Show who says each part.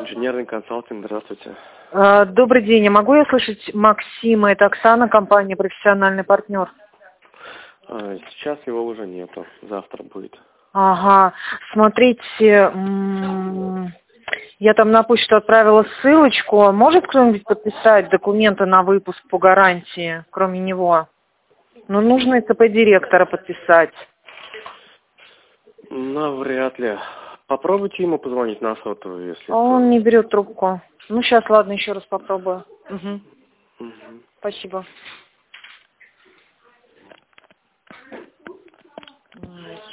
Speaker 1: Инженерный консалтинг, здравствуйте.
Speaker 2: Добрый день. А могу я слышать Максима? Это Оксана, компания «Профессиональный партнер».
Speaker 1: Сейчас его уже нету, завтра будет.
Speaker 2: Ага. Смотрите, я там на почту отправила ссылочку. Может кто-нибудь подписать документы на выпуск по гарантии, кроме него? Ну, нужно и ЦП директора подписать.
Speaker 1: Навряд ли. Попробуйте ему позвонить на сотовую, если...
Speaker 2: А он не берет трубку. Ну, сейчас, ладно, еще раз попробую. Угу.
Speaker 1: Угу.
Speaker 2: Спасибо.